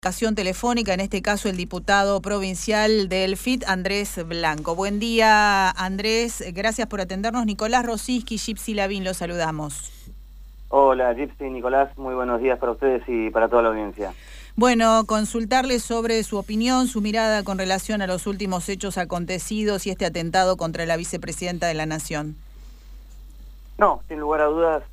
Comunicación telefónica, en este caso el diputado provincial del FIT, Andrés Blanco. Buen día, Andrés, gracias por atendernos. Nicolás Rosiski, Gypsy Lavín, los saludamos. Hola, Gypsy, Nicolás, muy buenos días para ustedes y para toda la audiencia. Bueno, consultarle sobre su opinión, su mirada con relación a los últimos hechos acontecidos y este atentado contra la vicepresidenta de la Nación. No, sin lugar a dudas,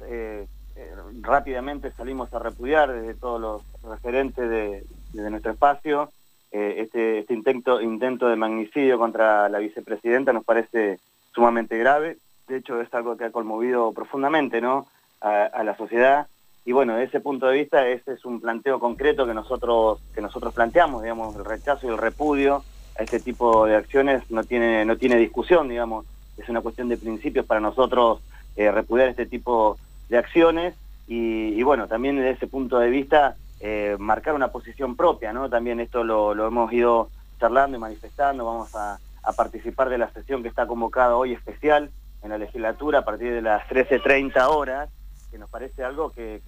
rápidamente salimos a repudiar desde todos los referentes de nuestro espacio este intento de magnicidio contra la vicepresidenta. Nos parece sumamente grave. De hecho, es algo que ha conmovido profundamente, ¿no?, a la sociedad. Y bueno, desde ese punto de vista, ese es un planteo concreto que nosotros planteamos, digamos, el rechazo y el repudio a este tipo de acciones no tiene discusión, digamos. Es una cuestión de principios para nosotros repudiar este tipo de acciones y bueno, también desde ese punto de vista marcar una posición propia, ¿no? También esto lo hemos ido charlando y manifestando. Vamos a participar de la sesión que está convocada hoy especial en la legislatura a partir de las 13:30 horas, que nos parece algo que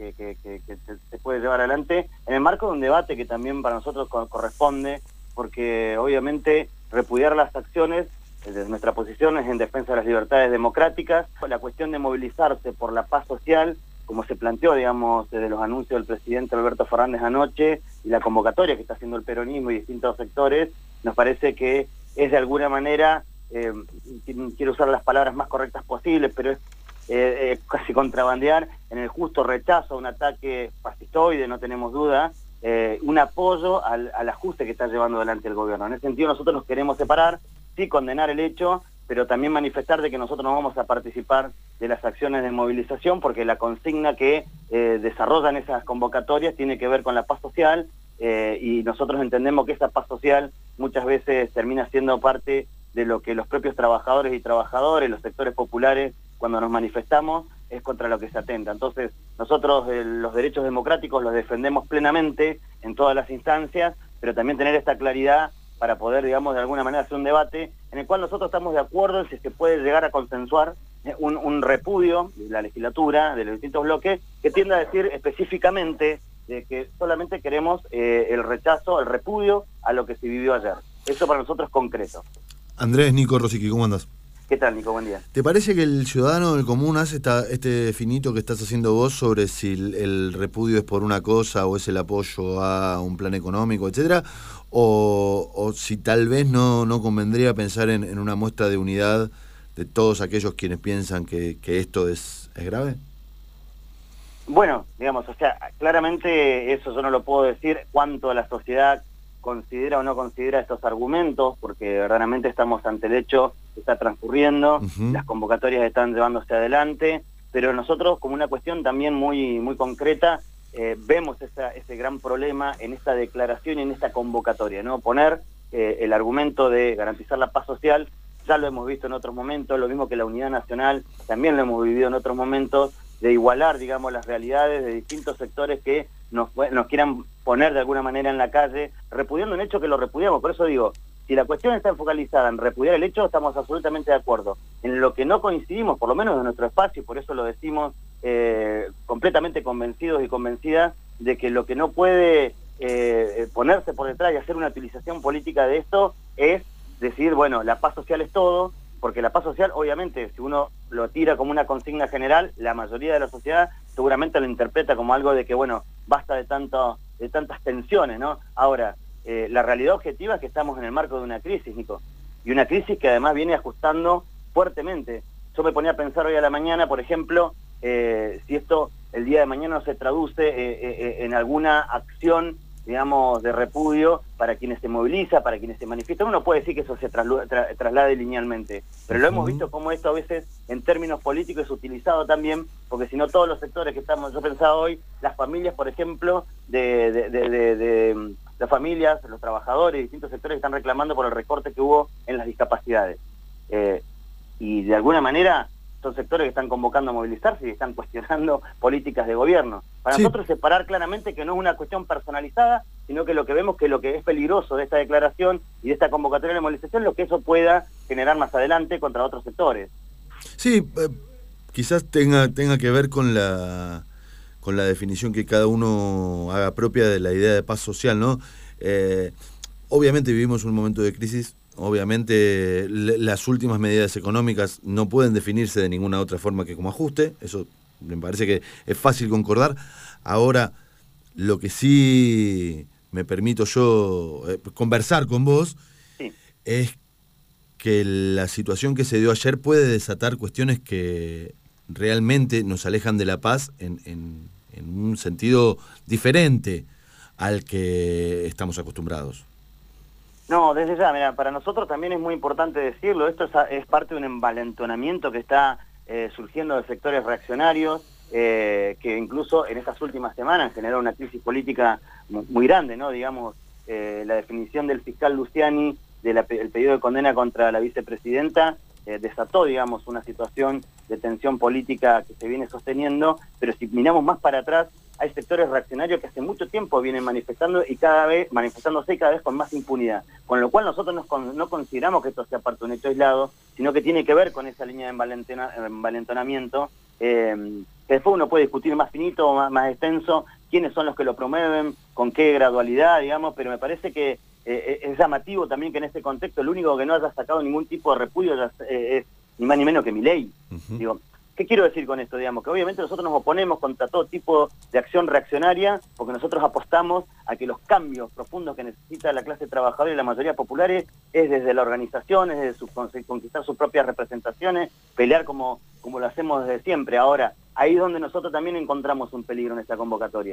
se puede llevar adelante en el marco de un debate que también para nosotros corresponde, porque obviamente repudiar las acciones desde nuestra posición es en defensa de las libertades democráticas. La cuestión de movilizarse por la paz social, como se planteó, digamos, desde los anuncios del presidente Alberto Fernández anoche y la convocatoria que está haciendo el peronismo y distintos sectores, nos parece que es de alguna manera, quiero usar las palabras más correctas posibles, pero es casi contrabandear en el justo rechazo a un ataque fascistoide, no tenemos duda, un apoyo al ajuste que está llevando adelante el gobierno. En ese sentido nosotros nos queremos separar, sí condenar el hecho, pero también manifestar de que nosotros no vamos a participar de las acciones de movilización, porque la consigna que desarrollan esas convocatorias tiene que ver con la paz social, y nosotros entendemos que esa paz social muchas veces termina siendo parte de lo que los propios trabajadores y trabajadoras, los sectores populares, cuando nos manifestamos, es contra lo que se atenta. Entonces, nosotros los derechos democráticos los defendemos plenamente en todas las instancias, pero también tener esta claridad para poder, digamos, de alguna manera hacer un debate en el cual nosotros estamos de acuerdo en si se puede llegar a consensuar un repudio de la legislatura, de los distintos bloques, que tienda a decir específicamente de que solamente queremos el rechazo, el repudio a lo que se vivió ayer. Eso para nosotros es concreto. Andrés, Nico Rosicky, ¿cómo andás? ¿Qué tal, Nico? Buen día. ¿Te parece que el ciudadano del común hace este finito que estás haciendo vos sobre si el repudio es por una cosa o es el apoyo a un plan económico, etcétera? O si tal vez no convendría pensar en una muestra de unidad de todos aquellos quienes piensan que esto es grave? Bueno, digamos, o sea, claramente eso yo no lo puedo decir cuánto la sociedad considera o no considera estos argumentos, porque verdaderamente estamos ante el hecho que está transcurriendo, las convocatorias están llevándose adelante, pero nosotros, como una cuestión también muy concreta, vemos ese gran problema en esta declaración y en esta convocatoria, ¿no? Poner el argumento de garantizar la paz social, ya lo hemos visto en otros momentos, lo mismo que la unidad nacional, también lo hemos vivido en otros momentos, de igualar, digamos, las realidades de distintos sectores que nos quieran poner de alguna manera en la calle, repudiando un hecho que lo repudiamos. Por eso digo, si la cuestión está focalizada en repudiar el hecho, estamos absolutamente de acuerdo. En lo que no coincidimos, por lo menos en nuestro espacio, y por eso lo decimos completamente convencidos y convencidas, de que lo que no puede ponerse por detrás y hacer una utilización política de esto es decir, bueno, la paz social es todo, porque la paz social, obviamente, si uno lo tira como una consigna general, la mayoría de la sociedad seguramente lo interpreta como algo de que, bueno, basta de tantas tensiones, ¿no? Ahora, la realidad objetiva es que estamos en el marco de una crisis, Nico, y una crisis que además viene ajustando fuertemente. Yo me ponía a pensar hoy a la mañana, por ejemplo, si esto el día de mañana no se traduce en alguna acción, digamos, de repudio para quienes se moviliza, para quienes se manifiestan. Uno puede decir que eso se traslade linealmente, pero lo hemos visto como esto a veces en términos políticos es utilizado también, porque si no todos los sectores que estamos, yo pensaba hoy, las familias, por ejemplo, de las familias, los trabajadores, distintos sectores que están reclamando por el recorte que hubo en las discapacidades. Y de alguna manera son sectores que están convocando a movilizarse y están cuestionando políticas de gobierno. Para nosotros separar claramente que no es una cuestión personalizada, sino que lo que vemos que lo que es peligroso de esta declaración y de esta convocatoria de movilización, lo que eso pueda generar más adelante contra otros sectores. Sí, quizás tenga que ver con con la definición que cada uno haga propia de la idea de paz social, ¿no? Obviamente vivimos un momento de crisis, obviamente las últimas medidas económicas no pueden definirse de ninguna otra forma que como ajuste, eso me parece que es fácil concordar. Ahora, lo que sí me permito yo conversar con vos, sí, es que la situación que se dio ayer puede desatar cuestiones que realmente nos alejan de la paz en un sentido diferente al que estamos acostumbrados. No, desde ya, mira, para nosotros también es muy importante decirlo, esto es parte de un envalentonamiento que está surgiendo de sectores reaccionarios, que incluso en estas últimas semanas generó una crisis política muy grande, ¿no? Digamos, la definición del fiscal Luciani, el pedido de condena contra la vicepresidenta, desató, digamos, una situación de tensión política que se viene sosteniendo, pero si miramos más para atrás, hay sectores reaccionarios que hace mucho tiempo vienen manifestándose y cada vez con más impunidad, con lo cual nosotros no consideramos que esto sea parte de un hecho aislado, sino que tiene que ver con esa línea de envalentonamiento, que después uno puede discutir más finito o más extenso, quiénes son los que lo promueven, con qué gradualidad, digamos, pero me parece que es llamativo también que en este contexto el único que no haya sacado ningún tipo de repudio es ni más ni menos que Milei. Digo, ¿qué quiero decir con esto? Digamos, que obviamente nosotros nos oponemos contra todo tipo de acción reaccionaria, porque nosotros apostamos a que los cambios profundos que necesita la clase trabajadora y la mayoría populares es desde la organización, es desde conquistar sus propias representaciones, pelear como lo hacemos desde siempre. Ahora, ahí es donde nosotros también encontramos un peligro en esta convocatoria.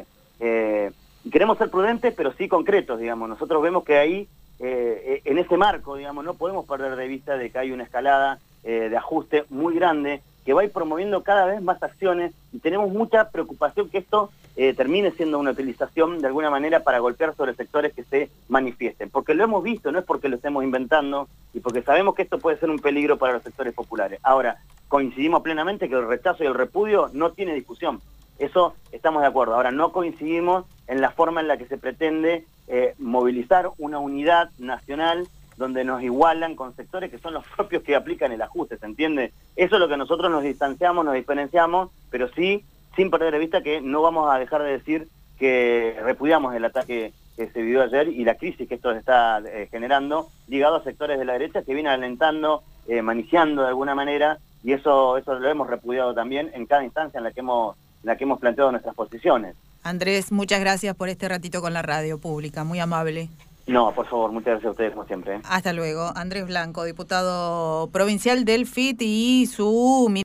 Y queremos ser prudentes, pero sí concretos, digamos. Nosotros vemos que ahí, en ese marco, digamos, no podemos perder de vista de que hay una escalada de ajuste muy grande, que va a ir promoviendo cada vez más acciones, y tenemos mucha preocupación que esto termine siendo una utilización de alguna manera para golpear sobre sectores que se manifiesten. Porque lo hemos visto, no es porque lo estemos inventando, y porque sabemos que esto puede ser un peligro para los sectores populares. Ahora, coincidimos plenamente que el rechazo y el repudio no tiene discusión. Eso estamos de acuerdo. Ahora, no coincidimos en la forma en la que se pretende movilizar una unidad nacional donde nos igualan con sectores que son los propios que aplican el ajuste, ¿se entiende? Eso es lo que nosotros nos distanciamos, nos diferenciamos, pero sí, sin perder de vista que no vamos a dejar de decir que repudiamos el ataque que se vivió ayer y la crisis que esto está generando, ligado a sectores de la derecha que vienen alentando, maniciando de alguna manera, y eso lo hemos repudiado también en cada instancia en la que hemos planteado nuestras posiciones. Andrés, muchas gracias por este ratito con la radio pública, muy amable. No, por favor, muchas gracias a ustedes como siempre. Hasta luego. Andrés Blanco, diputado provincial del FIT y su